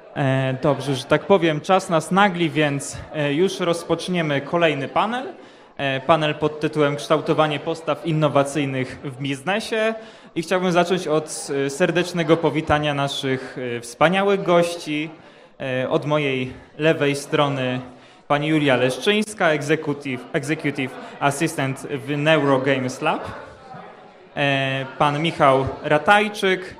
Dobrze, że tak powiem, czas nas nagli, więc już rozpoczniemy kolejny panel. Panel pod tytułem Kształtowanie postaw innowacyjnych w biznesie. I chciałbym zacząć od serdecznego powitania naszych wspaniałych gości. Od mojej lewej strony pani Julia Leszczyńska, Executive Assistant w Neurogames Lab. Pan Michał Ratajczyk,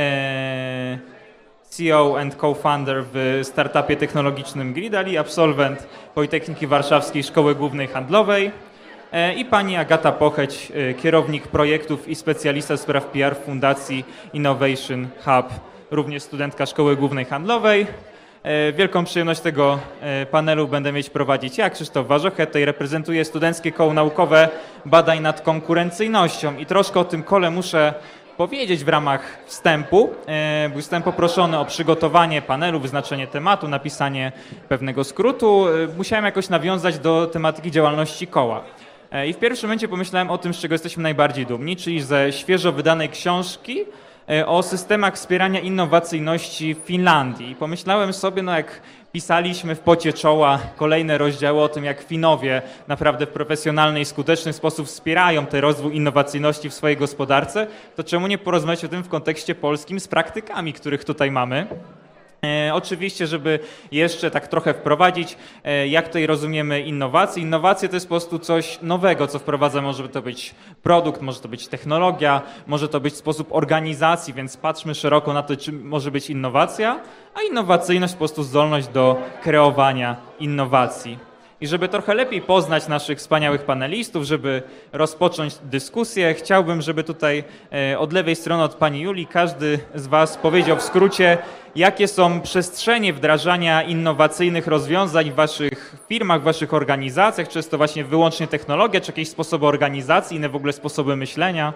CEO and co-founder w startupie technologicznym Gridali, absolwent Politechniki Warszawskiej Szkoły Głównej Handlowej i pani Agata Pocheć, kierownik projektów i specjalista z spraw PR w Fundacji Innovation Hub, również studentka Szkoły Głównej Handlowej. Wielką przyjemność tego panelu będę mieć prowadzić ja, Krzysztof Warzochę, tutaj reprezentuję Studenckie Koło Naukowe Badań nad Konkurencyjnością i troszkę o tym kole muszę powiedzieć w ramach wstępu. Zostałem poproszony o przygotowanie panelu, wyznaczenie tematu, napisanie pewnego skrótu. Musiałem jakoś nawiązać do tematyki działalności koła. I w pierwszym momencie pomyślałem o tym, z czego jesteśmy najbardziej dumni, czyli ze świeżo wydanej książki o systemach wspierania innowacyjności w Finlandii. I pomyślałem sobie, jak pisaliśmy w pocie czoła kolejne rozdziały o tym, jak Finowie naprawdę w profesjonalny i skuteczny sposób wspierają ten rozwój innowacyjności w swojej gospodarce, to czemu nie porozmawiać o tym w kontekście polskim z praktykami, których tutaj mamy? Oczywiście, żeby jeszcze tak trochę wprowadzić, jak tutaj rozumiemy innowacje. Innowacje to jest po prostu coś nowego, co wprowadza. Może to być produkt, może to być technologia, może to być sposób organizacji, więc patrzmy szeroko na to, czym może być innowacja, a innowacyjność po prostu zdolność do kreowania innowacji. I żeby trochę lepiej poznać naszych wspaniałych panelistów, żeby rozpocząć dyskusję, chciałbym, żeby tutaj od lewej strony, od pani Julii, każdy z was powiedział w skrócie, jakie są przestrzenie wdrażania innowacyjnych rozwiązań w waszych firmach, w waszych organizacjach, czy jest to właśnie wyłącznie technologia, czy jakieś sposoby organizacji, inne w ogóle sposoby myślenia?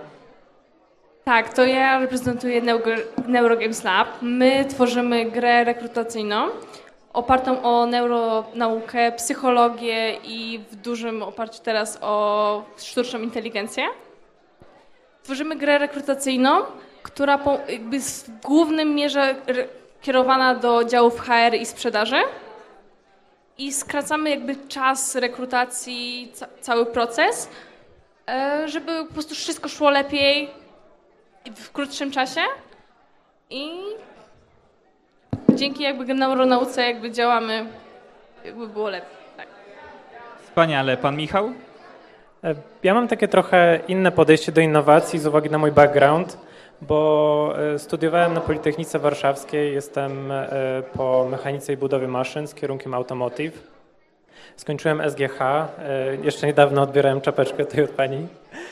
Tak, to ja reprezentuję Neurogames Lab. My tworzymy grę rekrutacyjną opartą o neuronaukę, psychologię i w dużym oparciu teraz o sztuczną inteligencję. Tworzymy grę rekrutacyjną, która jest w głównym mierze kierowana do działów HR i sprzedaży i skracamy czas rekrutacji, cały proces, żeby po prostu wszystko szło lepiej w krótszym czasie i dzięki neuronauce działamy, było lepiej. Tak. Wspaniale. Pan Michał? Ja mam takie trochę inne podejście do innowacji z uwagi na mój background, bo studiowałem na Politechnice Warszawskiej, jestem po mechanice i budowie maszyn z kierunkiem automotive. Skończyłem SGH, jeszcze niedawno odbierałem czapeczkę tutaj od pani.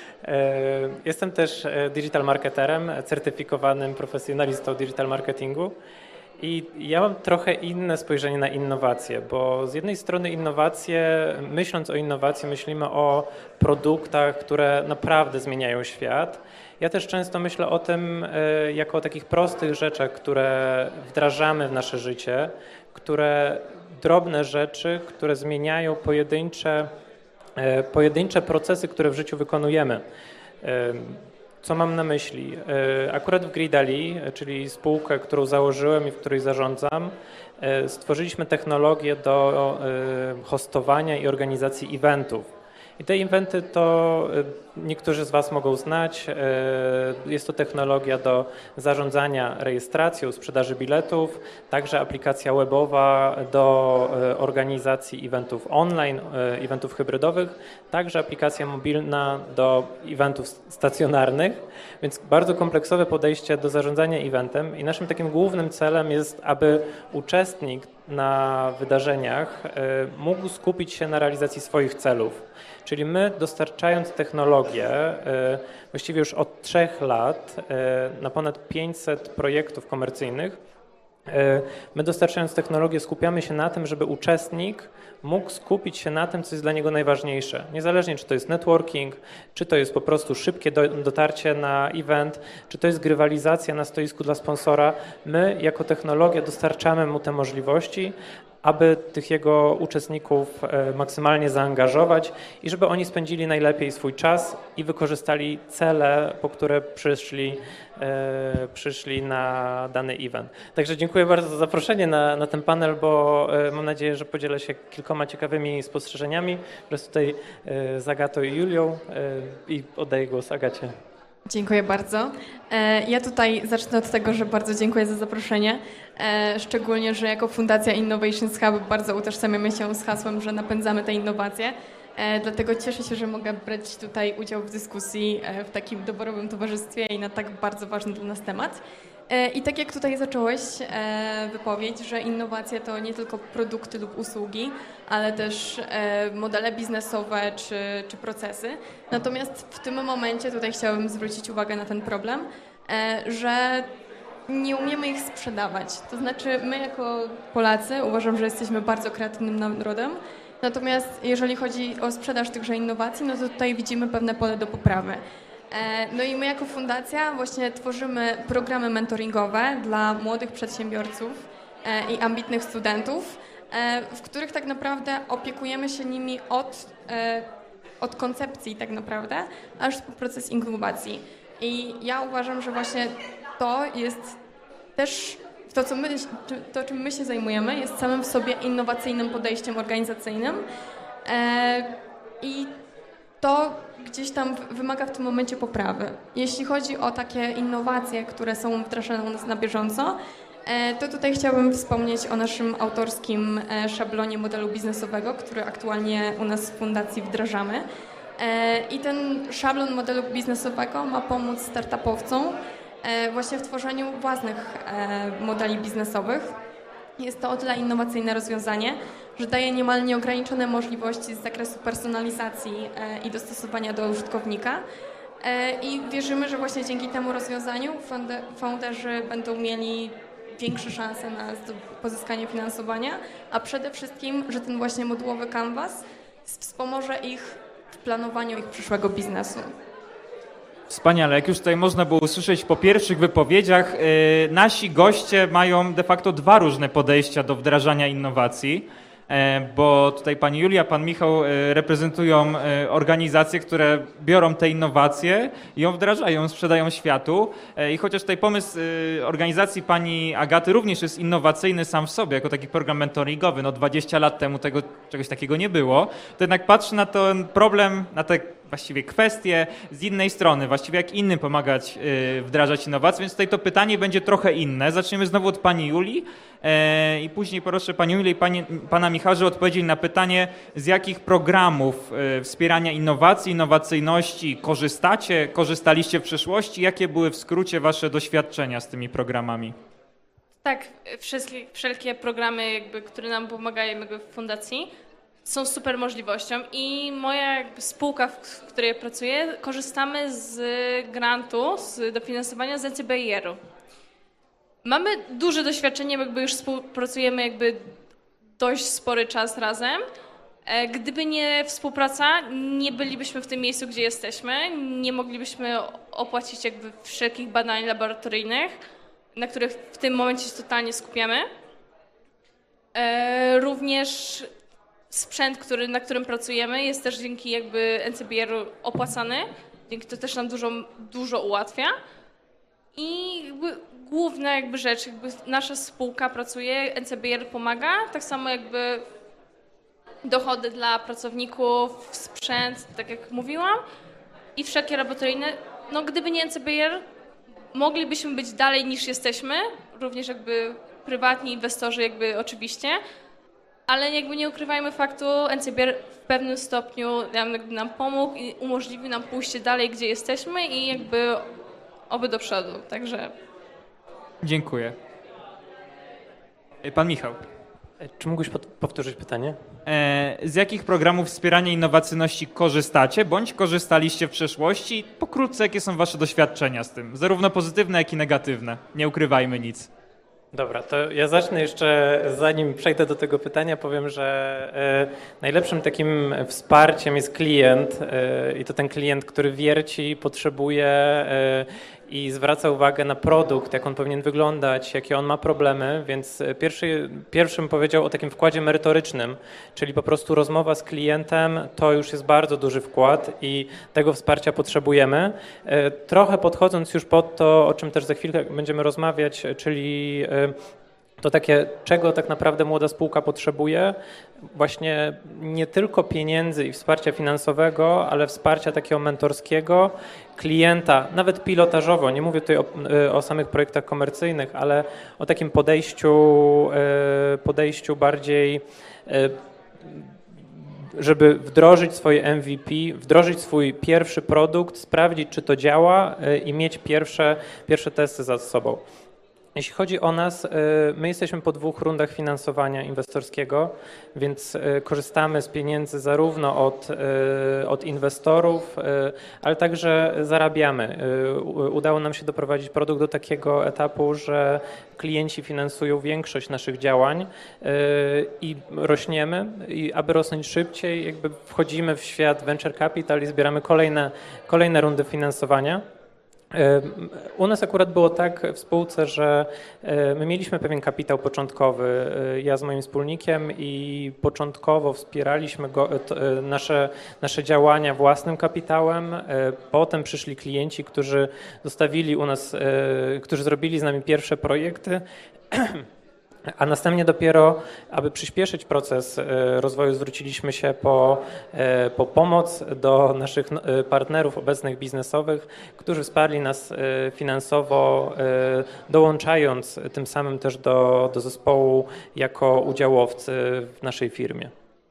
Jestem też digital marketerem, certyfikowanym profesjonalistą digital marketingu. I ja mam trochę inne spojrzenie na innowacje, bo z jednej strony myśląc o innowacji, myślimy o produktach, które naprawdę zmieniają świat. Ja też często myślę o tym jako o takich prostych rzeczach, które wdrażamy w nasze życie, drobne rzeczy, które zmieniają pojedyncze procesy, które w życiu wykonujemy. Co mam na myśli? Akurat w Gridali, czyli spółkę, którą założyłem i w której zarządzam, stworzyliśmy technologię do hostowania i organizacji eventów. I te eventy to niektórzy z was mogą znać. Jest to technologia do zarządzania rejestracją, sprzedaży biletów, także aplikacja webowa do organizacji eventów online, eventów hybrydowych, także aplikacja mobilna do eventów stacjonarnych, więc bardzo kompleksowe podejście do zarządzania eventem i naszym takim głównym celem jest, aby uczestnik na wydarzeniach mógł skupić się na realizacji swoich celów. Czyli my, dostarczając technologię, właściwie już od 3 lat na ponad 500 projektów komercyjnych, my dostarczając technologię skupiamy się na tym, żeby uczestnik mógł skupić się na tym, co jest dla niego najważniejsze. Niezależnie, czy to jest networking, czy to jest po prostu szybkie dotarcie na event, czy to jest grywalizacja na stoisku dla sponsora, my jako technologia dostarczamy mu te możliwości, aby tych jego uczestników maksymalnie zaangażować i żeby oni spędzili najlepiej swój czas i wykorzystali cele, po które przyszli na dany event. Także dziękuję bardzo za zaproszenie na ten panel, bo mam nadzieję, że podzielę się kilkoma ciekawymi spostrzeżeniami wraz tutaj z Agatą i Julią i oddaję głos Agacie. Dziękuję bardzo. Ja tutaj zacznę od tego, że bardzo dziękuję za zaproszenie. Szczególnie, że jako Fundacja Innovations Hub bardzo utożsamiamy się z hasłem, że napędzamy te innowacje. Dlatego cieszę się, że mogę brać tutaj udział w dyskusji w takim doborowym towarzystwie i na tak bardzo ważny dla nas temat. I tak jak tutaj zacząłeś wypowiedź, że innowacje to nie tylko produkty lub usługi, ale też modele biznesowe czy procesy. Natomiast w tym momencie tutaj chciałabym zwrócić uwagę na ten problem, że nie umiemy ich sprzedawać. To znaczy my jako Polacy uważam, że jesteśmy bardzo kreatywnym narodem, natomiast jeżeli chodzi o sprzedaż tychże innowacji, no to tutaj widzimy pewne pole do poprawy. No i my jako fundacja właśnie tworzymy programy mentoringowe dla młodych przedsiębiorców i ambitnych studentów, w których tak naprawdę opiekujemy się nimi od koncepcji tak naprawdę, aż po proces inkubacji. I ja uważam, że właśnie to jest też to, czym my się zajmujemy, jest samym w sobie innowacyjnym podejściem organizacyjnym i to gdzieś tam wymaga w tym momencie poprawy. Jeśli chodzi o takie innowacje, które są wdrażane u nas na bieżąco, to tutaj chciałabym wspomnieć o naszym autorskim szablonie modelu biznesowego, który aktualnie u nas w fundacji wdrażamy. I ten szablon modelu biznesowego ma pomóc startupowcom właśnie w tworzeniu własnych modeli biznesowych. Jest to o tyle innowacyjne rozwiązanie, że daje niemal nieograniczone możliwości z zakresu personalizacji i dostosowania do użytkownika. I wierzymy, że właśnie dzięki temu rozwiązaniu founderzy będą mieli większe szanse na pozyskanie finansowania, a przede wszystkim, że ten właśnie modułowy canvas wspomoże ich w planowaniu ich przyszłego biznesu. Wspaniale. Jak już tutaj można było usłyszeć po pierwszych wypowiedziach, nasi goście mają de facto dwa różne podejścia do wdrażania innowacji, bo tutaj pani Julia, pan Michał reprezentują organizacje, które biorą te innowacje i ją wdrażają, sprzedają światu. I chociaż tutaj pomysł organizacji pani Agaty również jest innowacyjny sam w sobie, jako taki program mentoringowy, no 20 lat temu czegoś takiego nie było, to jednak patrzy na ten problem, na te właściwie kwestie z innej strony, właściwie jak innym pomagać wdrażać innowacje, więc tutaj to pytanie będzie trochę inne. Zaczniemy znowu od pani Julii i później proszę panią Julię i pana Michała, żeby odpowiedzieli na pytanie, z jakich programów wspierania innowacji, innowacyjności korzystaliście w przeszłości, jakie były w skrócie wasze doświadczenia z tymi programami? Tak, wszelkie programy, które nam pomagają w fundacji, są super możliwością i moja spółka, w której pracuję, korzystamy z grantu, z dofinansowania z NCBIR-u. Mamy duże doświadczenie, już współpracujemy dość spory czas razem. Gdyby nie współpraca, nie bylibyśmy w tym miejscu, gdzie jesteśmy, nie moglibyśmy opłacić wszelkich badań laboratoryjnych, na których w tym momencie się totalnie skupiamy. Również sprzęt, na którym pracujemy, jest też dzięki NCBR opłacany, dzięki to też nam dużo ułatwia. I główna rzecz, nasza spółka pracuje, NCBR pomaga, tak samo dochody dla pracowników, sprzęt, tak jak mówiłam, i wszelkie laboratoryjne. No gdyby nie NCBR, moglibyśmy być dalej niż jesteśmy, również prywatni inwestorzy oczywiście, ale nie ukrywajmy faktu, NCBR w pewnym stopniu nam pomógł i umożliwił nam pójście dalej, gdzie jesteśmy i oby do przodu, także... Dziękuję. Pan Michał. Czy mógłbyś powtórzyć pytanie? Z jakich programów wspierania innowacyjności korzystacie, bądź korzystaliście w przeszłości? Pokrótce, jakie są wasze doświadczenia z tym? Zarówno pozytywne, jak i negatywne. Nie ukrywajmy nic. Dobra, to ja zacznę jeszcze, zanim przejdę do tego pytania, powiem, że najlepszym takim wsparciem jest klient i to ten klient, który wierci, potrzebuje i zwraca uwagę na produkt, jak on powinien wyglądać, jakie on ma problemy, więc pierwszym powiedział o takim wkładzie merytorycznym, czyli po prostu rozmowa z klientem to już jest bardzo duży wkład i tego wsparcia potrzebujemy. Trochę podchodząc już pod to, o czym też za chwilkę będziemy rozmawiać, czyli to takie, czego tak naprawdę młoda spółka potrzebuje, właśnie nie tylko pieniędzy i wsparcia finansowego, ale wsparcia takiego mentorskiego, klienta, nawet pilotażowo, nie mówię tutaj o samych projektach komercyjnych, ale o takim podejściu bardziej, żeby wdrożyć swoje MVP, wdrożyć swój pierwszy produkt, sprawdzić, czy to działa i mieć pierwsze testy za sobą. Jeśli chodzi o nas, my jesteśmy po 2 rundach finansowania inwestorskiego, więc korzystamy z pieniędzy zarówno od inwestorów, ale także zarabiamy. Udało nam się doprowadzić produkt do takiego etapu, że klienci finansują większość naszych działań i rośniemy. I aby rosnąć szybciej, jakby wchodzimy w świat venture capital i zbieramy kolejne rundy finansowania. U nas akurat było tak w spółce, że my mieliśmy pewien kapitał początkowy, ja z moim wspólnikiem i początkowo wspieraliśmy nasze działania własnym kapitałem. Potem przyszli klienci, którzy zostawili u nas, którzy zrobili z nami pierwsze projekty. A następnie dopiero, aby przyspieszyć proces rozwoju, zwróciliśmy się po pomoc do naszych partnerów obecnych biznesowych, którzy wsparli nas finansowo, dołączając tym samym też do zespołu jako udziałowcy w naszej firmie.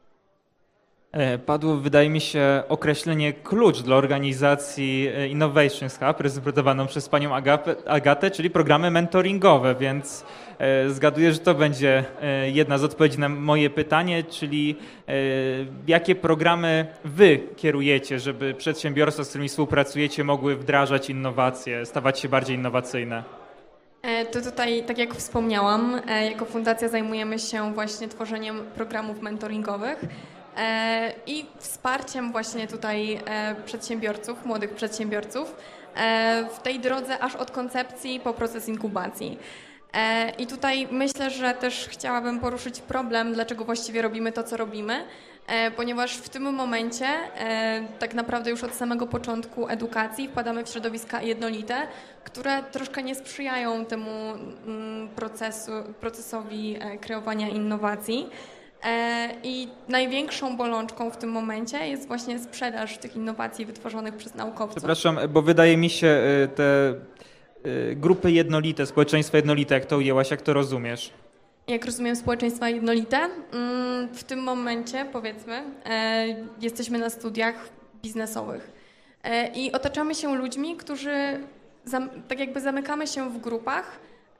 Padło, wydaje mi się, określenie klucz dla organizacji Innovations Hub, prezentowaną przez panią Agatę, czyli programy mentoringowe, więc zgaduję, że to będzie jedna z odpowiedzi na moje pytanie, czyli jakie programy wy kierujecie, żeby przedsiębiorstwa, z którymi współpracujecie, mogły wdrażać innowacje, stawać się bardziej innowacyjne? To tutaj, tak jak wspomniałam, jako fundacja zajmujemy się właśnie tworzeniem programów mentoringowych i wsparciem właśnie tutaj przedsiębiorców, młodych przedsiębiorców w tej drodze aż od koncepcji po proces inkubacji. I tutaj myślę, że też chciałabym poruszyć problem, dlaczego właściwie robimy to, co robimy, ponieważ w tym momencie tak naprawdę już od samego początku edukacji wpadamy w środowiska jednolite, które troszkę nie sprzyjają temu procesowi kreowania innowacji. I największą bolączką w tym momencie jest właśnie sprzedaż tych innowacji wytworzonych przez naukowców. Przepraszam, bo wydaje mi się te grupy jednolite, społeczeństwo jednolite, jak to ujęłaś, jak to rozumiesz? Jak rozumiem społeczeństwa jednolite, w tym momencie, powiedzmy, jesteśmy na studiach biznesowych i otaczamy się ludźmi, którzy tak jakby zamykamy się w grupach,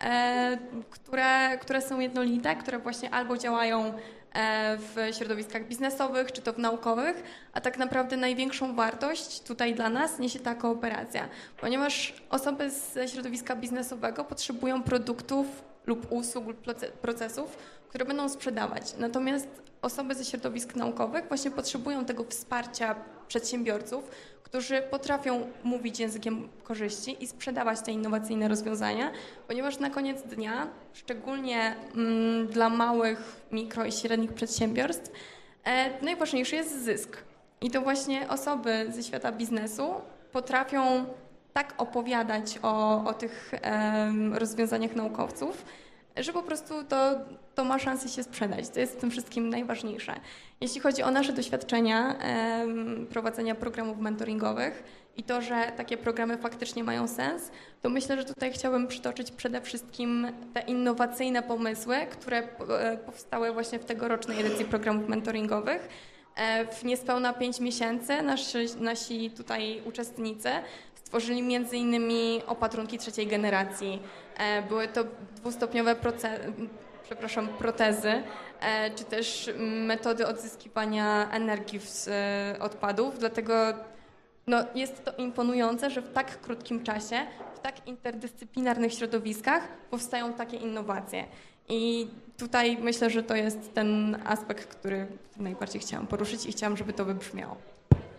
które są jednolite, które właśnie albo działają w środowiskach biznesowych, czy to w naukowych, a tak naprawdę największą wartość tutaj dla nas niesie ta kooperacja, ponieważ osoby ze środowiska biznesowego potrzebują produktów lub usług lub procesów, które będą sprzedawać. Natomiast osoby ze środowisk naukowych właśnie potrzebują tego wsparcia przedsiębiorców, którzy potrafią mówić językiem korzyści i sprzedawać te innowacyjne rozwiązania, ponieważ na koniec dnia, szczególnie dla małych, mikro i średnich przedsiębiorstw, najważniejszy jest zysk. I to właśnie osoby ze świata biznesu potrafią tak opowiadać o tych rozwiązaniach naukowców, że po prostu to ma szansę się sprzedać. To jest w tym wszystkim najważniejsze. Jeśli chodzi o nasze doświadczenia prowadzenia programów mentoringowych i to, że takie programy faktycznie mają sens, to myślę, że tutaj chciałabym przytoczyć przede wszystkim te innowacyjne pomysły, które powstały właśnie w tegorocznej edycji programów mentoringowych. W niespełna 5 miesięcy nasi tutaj uczestnicy stworzyli między innymi opatrunki 3. generacji. Były to dwustopniowe protezy, czy też metody odzyskiwania energii z odpadów. Dlatego jest to imponujące, że w tak krótkim czasie, w tak interdyscyplinarnych środowiskach powstają takie innowacje. I tutaj myślę, że to jest ten aspekt, który najbardziej chciałam poruszyć i chciałam, żeby to wybrzmiało.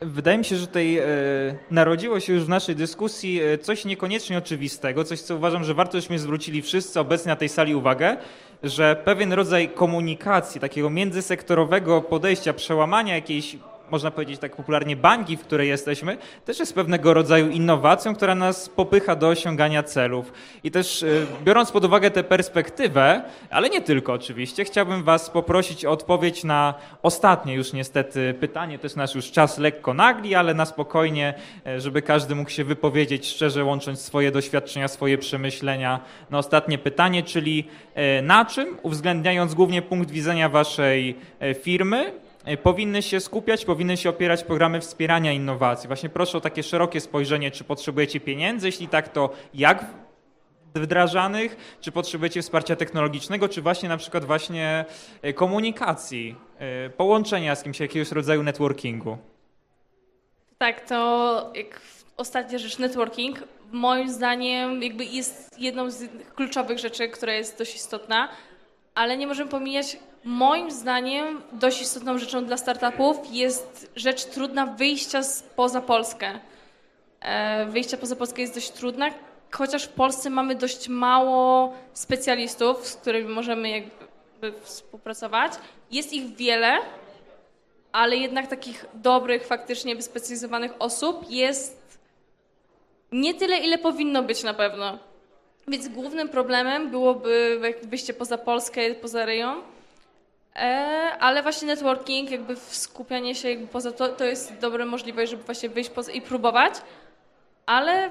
Wydaje mi się, że tutaj narodziło się już w naszej dyskusji coś niekoniecznie oczywistego, coś, co uważam, że warto, żeśmy zwrócili wszyscy obecni na tej sali uwagę, że pewien rodzaj komunikacji, takiego międzysektorowego podejścia, przełamania jakiejś, można powiedzieć tak popularnie, bańki, w której jesteśmy, też jest pewnego rodzaju innowacją, która nas popycha do osiągania celów. I też biorąc pod uwagę tę perspektywę, ale nie tylko oczywiście, chciałbym was poprosić o odpowiedź na ostatnie już niestety pytanie, też nasz już czas lekko nagli, ale na spokojnie, żeby każdy mógł się wypowiedzieć szczerze, łącząc swoje doświadczenia, swoje przemyślenia na ostatnie pytanie, czyli na czym, uwzględniając głównie punkt widzenia waszej firmy, powinny się skupiać, powinny się opierać programy wspierania innowacji. Właśnie proszę o takie szerokie spojrzenie, czy potrzebujecie pieniędzy, jeśli tak, to jak wdrażanych, czy potrzebujecie wsparcia technologicznego, czy właśnie na przykład właśnie komunikacji, połączenia z kimś, jakiegoś rodzaju networkingu. Tak, to jak ostatnia rzecz, networking, moim zdaniem jakby jest jedną z kluczowych rzeczy, która jest dość istotna, ale nie możemy pomijać, moim zdaniem dość istotną rzeczą dla startupów jest rzecz trudna wyjścia poza Polskę. Wyjście poza Polskę jest dość trudne, chociaż w Polsce mamy dość mało specjalistów, z którymi możemy jakby współpracować. Jest ich wiele, ale jednak takich dobrych, faktycznie wyspecjalizowanych osób jest nie tyle, ile powinno być na pewno. Więc głównym problemem byłoby wyjście poza Polskę, poza rejon, ale właśnie networking, jakby skupianie się jakby poza to jest dobra możliwość, żeby właśnie wyjść poza i próbować, ale...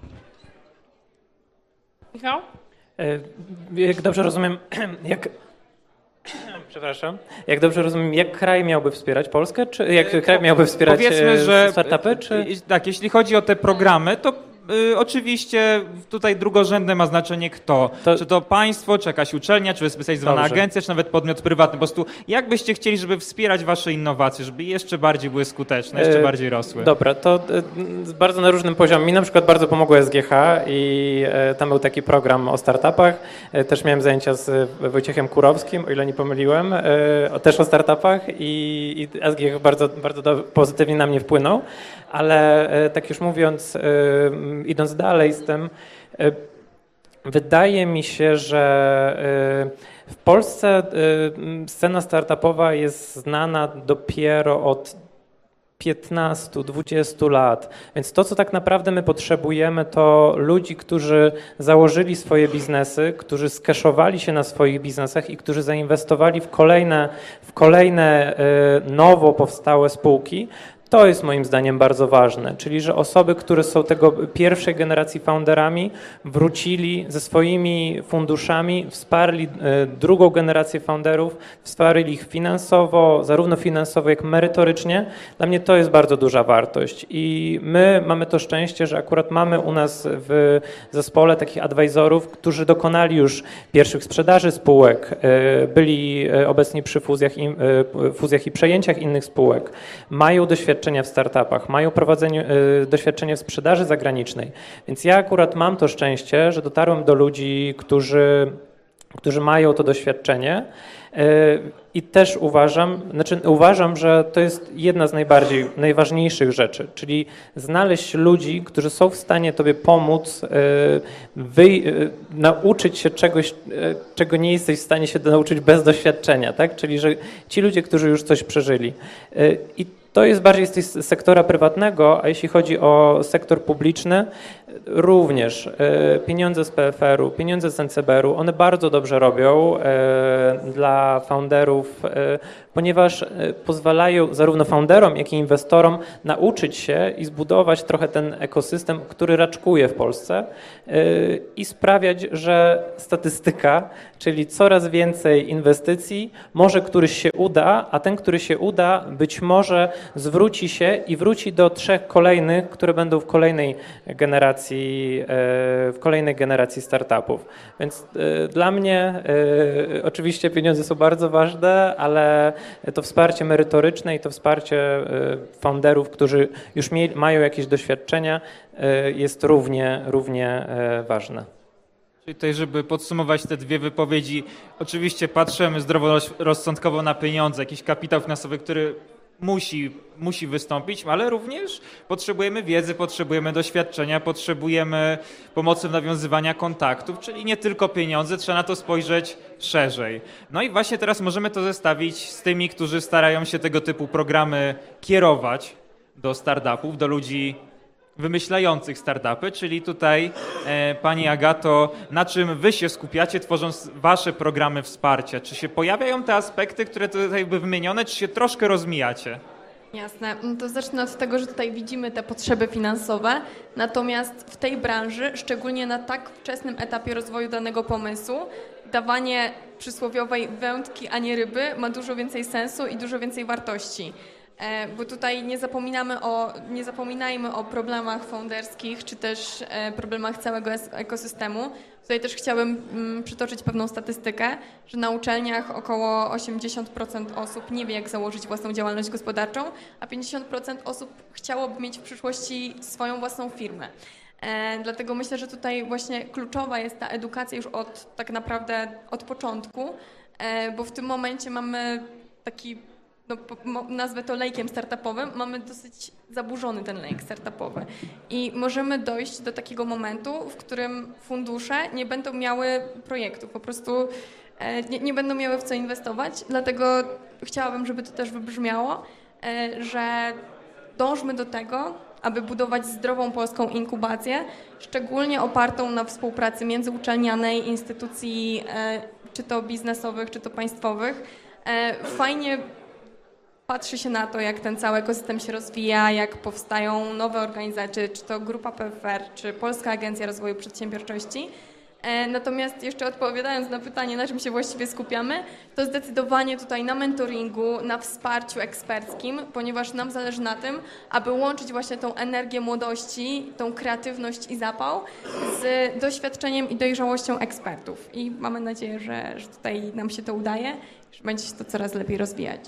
Michał? Jak dobrze rozumiem, Przepraszam. Jak dobrze rozumiem, jak kraj miałby wspierać Polskę, czy jak kraj miałby wspierać startupy? Czy... Tak, jeśli chodzi o te programy, to oczywiście tutaj drugorzędne ma znaczenie kto. Czy to państwo, czy jakaś uczelnia, czy wyspecjalizowana agencja, czy nawet podmiot prywatny. Po prostu jak byście chcieli, żeby wspierać wasze innowacje, żeby jeszcze bardziej były skuteczne, jeszcze bardziej rosły? Dobra, to bardzo na różnym poziomie. Mi na przykład bardzo pomogło SGH i tam był taki program o startupach. Też miałem zajęcia z Wojciechem Kurowskim, o ile nie pomyliłem, też o startupach i SGH bardzo pozytywnie na mnie wpłynął. Ale tak już mówiąc, idąc dalej z tym, wydaje mi się, że w Polsce scena startupowa jest znana dopiero od 15-20 lat. Więc to, co tak naprawdę my potrzebujemy, to ludzi, którzy założyli swoje biznesy, którzy skeszowali się na swoich biznesach i którzy zainwestowali w kolejne nowo powstałe spółki. To jest moim zdaniem bardzo ważne, czyli że osoby, które są tego pierwszej generacji founderami, wrócili ze swoimi funduszami, wsparli drugą generację founderów, wsparli ich finansowo, zarówno finansowo, jak merytorycznie. Dla mnie to jest bardzo duża wartość i my mamy to szczęście, że akurat mamy u nas w zespole takich advisorów, którzy dokonali już pierwszych sprzedaży spółek, byli obecni przy fuzjach i przejęciach innych spółek, mają doświadczenie w startupach, mają doświadczenie w sprzedaży zagranicznej. Więc ja akurat mam to szczęście, że dotarłem do ludzi, którzy mają to doświadczenie i też uważam, że to jest jedna z najważniejszych rzeczy, czyli znaleźć ludzi, którzy są w stanie tobie pomóc nauczyć się czegoś, czego nie jesteś w stanie się nauczyć bez doświadczenia, tak? Czyli że ci ludzie, którzy już coś przeżyli. I to jest bardziej z sektora prywatnego, a jeśli chodzi o sektor publiczny, również pieniądze z PFR-u, pieniądze z NCBR-u, one bardzo dobrze robią dla founderów, ponieważ pozwalają zarówno founderom, jak i inwestorom nauczyć się i zbudować trochę ten ekosystem, który raczkuje w Polsce i sprawiać, że statystyka, czyli coraz więcej inwestycji, może któryś się uda, a ten, który się uda, być może zwróci się i wróci do 3 kolejnych, które będą w kolejnej generacji startupów. Więc dla mnie oczywiście pieniądze są bardzo ważne, ale to wsparcie merytoryczne i to wsparcie founderów, którzy już mają jakieś doświadczenia, jest równie ważne. Czyli tutaj, żeby podsumować te dwie wypowiedzi, oczywiście patrzymy zdroworozsądkowo na pieniądze, jakiś kapitał finansowy, który musi wystąpić, ale również potrzebujemy wiedzy, potrzebujemy doświadczenia, potrzebujemy pomocy w nawiązywaniu kontaktów, czyli nie tylko pieniądze, trzeba na to spojrzeć szerzej. No i właśnie teraz możemy to zestawić z tymi, którzy starają się tego typu programy kierować do startupów, do ludzi wymyślających startupy, czyli tutaj Pani Agato, na czym Wy się skupiacie, tworząc Wasze programy wsparcia? Czy się pojawiają te aspekty, które tutaj były wymienione, czy się troszkę rozmijacie? Jasne. No to zacznę od tego, że tutaj widzimy te potrzeby finansowe, natomiast w tej branży, szczególnie na tak wczesnym etapie rozwoju danego pomysłu, dawanie przysłowiowej wędki, a nie ryby ma dużo więcej sensu i dużo więcej wartości. Bo tutaj nie zapominajmy o problemach founderskich, czy też problemach całego ekosystemu. Tutaj też chciałabym przytoczyć pewną statystykę, że na uczelniach około 80% osób nie wie, jak założyć własną działalność gospodarczą, a 50% osób chciałoby mieć w przyszłości swoją własną firmę. Dlatego myślę, że tutaj właśnie kluczowa jest ta edukacja już tak naprawdę od początku, bo w tym momencie mamy taki, nazwę to lejkiem startupowym, mamy dosyć zaburzony ten lejek startupowy i możemy dojść do takiego momentu, w którym fundusze nie będą miały projektów, po prostu nie będą miały w co inwestować, dlatego chciałabym, żeby to też wybrzmiało, że dążmy do tego, aby budować zdrową polską inkubację, szczególnie opartą na współpracy międzyuczelnianej, instytucji czy to biznesowych, czy to państwowych. Fajnie patrzy się na to, jak ten cały ekosystem się rozwija, jak powstają nowe organizacje, czy to Grupa PFR, czy Polska Agencja Rozwoju Przedsiębiorczości. Natomiast jeszcze odpowiadając na pytanie, na czym się właściwie skupiamy, to zdecydowanie tutaj na mentoringu, na wsparciu eksperckim, ponieważ nam zależy na tym, aby łączyć właśnie tą energię młodości, tą kreatywność i zapał z doświadczeniem i dojrzałością ekspertów. I mamy nadzieję, że tutaj nam się to udaje, że będzie się to coraz lepiej rozwijać.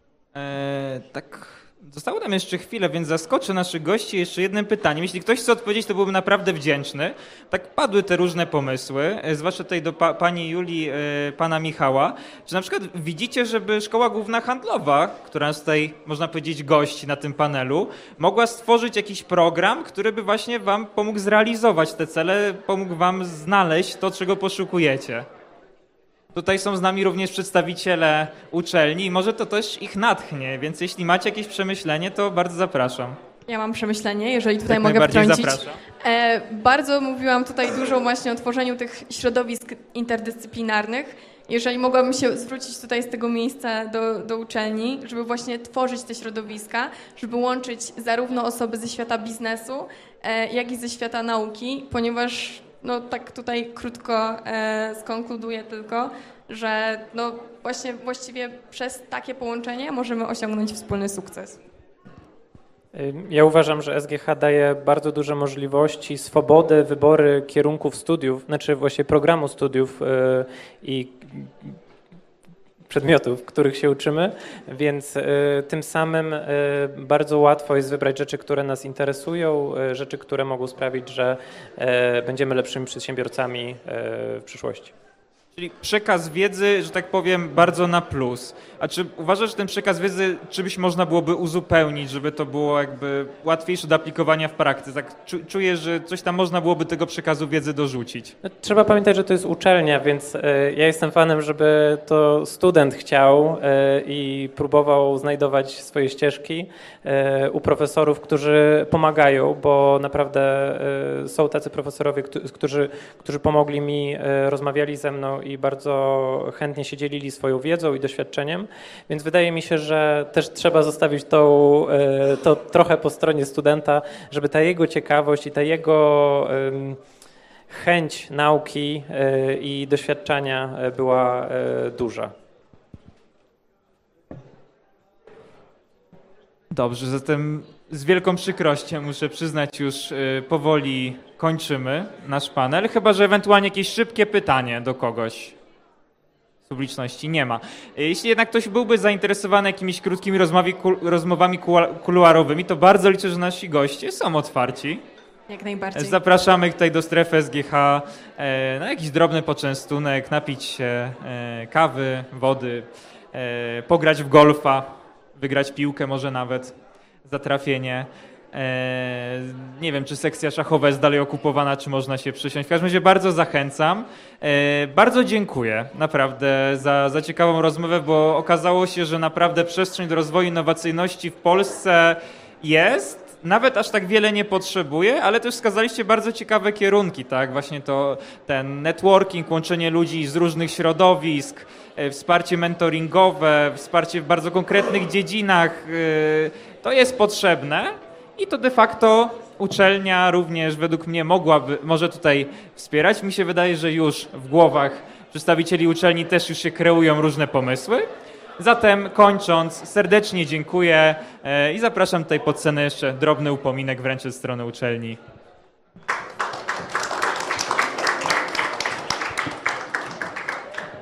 Tak, zostało nam jeszcze chwilę, więc zaskoczę naszych gości jeszcze jednym pytaniem. Jeśli ktoś chce odpowiedzieć, to byłbym naprawdę wdzięczny. Tak padły te różne pomysły, zwłaszcza tutaj do pani Julii, pana Michała. Czy na przykład widzicie, żeby Szkoła Główna Handlowa, która nas tutaj, można powiedzieć, gości na tym panelu, mogła stworzyć jakiś program, który by właśnie wam pomógł zrealizować te cele, pomógł wam znaleźć to, czego poszukujecie? Tutaj są z nami również przedstawiciele uczelni i może to też ich natchnie, więc jeśli macie jakieś przemyślenie, to bardzo zapraszam. Ja mam przemyślenie, jeżeli tutaj Jak mogę najbardziej wtrącić. zapraszam. Bardzo mówiłam tutaj dużo właśnie o tworzeniu tych środowisk interdyscyplinarnych. Jeżeli mogłabym się zwrócić tutaj z tego miejsca do uczelni, żeby właśnie tworzyć te środowiska, żeby łączyć zarówno osoby ze świata biznesu, jak i ze świata nauki, ponieważ tak tutaj krótko skonkluduję tylko, że właściwie przez takie połączenie możemy osiągnąć wspólny sukces. Ja uważam, że SGH daje bardzo duże możliwości, swobodę wybory kierunków studiów, znaczy właśnie programu studiów i przedmiotów, w których się uczymy, więc tym samym bardzo łatwo jest wybrać rzeczy, które nas interesują, rzeczy, które mogą sprawić, że będziemy lepszymi przedsiębiorcami w przyszłości. Czyli przekaz wiedzy, że tak powiem, bardzo na plus. A czy uważasz, że ten przekaz wiedzy czymś można byłoby uzupełnić, żeby to było jakby łatwiejsze do aplikowania w praktyce? Tak czuję, że coś tam można byłoby tego przekazu wiedzy dorzucić. Trzeba pamiętać, że to jest uczelnia, więc ja jestem fanem, żeby to student chciał i próbował znajdować swoje ścieżki u profesorów, którzy pomagają, bo naprawdę są tacy profesorowie, którzy pomogli mi, rozmawiali ze mną i bardzo chętnie się dzielili swoją wiedzą i doświadczeniem, więc wydaje mi się, że też trzeba zostawić to trochę po stronie studenta, żeby ta jego ciekawość i ta jego chęć nauki i doświadczenia była duża. Dobrze, zatem z wielką przykrością muszę przyznać, już powoli kończymy nasz panel, chyba że ewentualnie jakieś szybkie pytanie do kogoś z publiczności nie ma. Jeśli jednak ktoś byłby zainteresowany jakimiś krótkimi rozmowami kuluarowymi, to bardzo liczę, że nasi goście są otwarci. Jak najbardziej. Zapraszamy tutaj do strefy SGH na jakiś drobny poczęstunek, napić się kawy, wody, pograć w golfa. wygrać piłkę może nawet za trafienie. Nie wiem, czy sekcja szachowa jest dalej okupowana, czy można się przysiąść. W każdym razie bardzo zachęcam. Bardzo dziękuję naprawdę za ciekawą rozmowę, bo okazało się, że naprawdę przestrzeń do rozwoju innowacyjności w Polsce jest. Nawet aż tak wiele nie potrzebuje, ale też wskazaliście bardzo ciekawe kierunki, tak? Właśnie to ten networking, łączenie ludzi z różnych środowisk, wsparcie mentoringowe, wsparcie w bardzo konkretnych dziedzinach, to jest potrzebne i to de facto uczelnia również według mnie może tutaj wspierać. Mi się wydaje, że już w głowach przedstawicieli uczelni też już się kreują różne pomysły. Zatem kończąc, serdecznie dziękuję i zapraszam tutaj pod scenę jeszcze drobny upominek wręcz ze strony uczelni.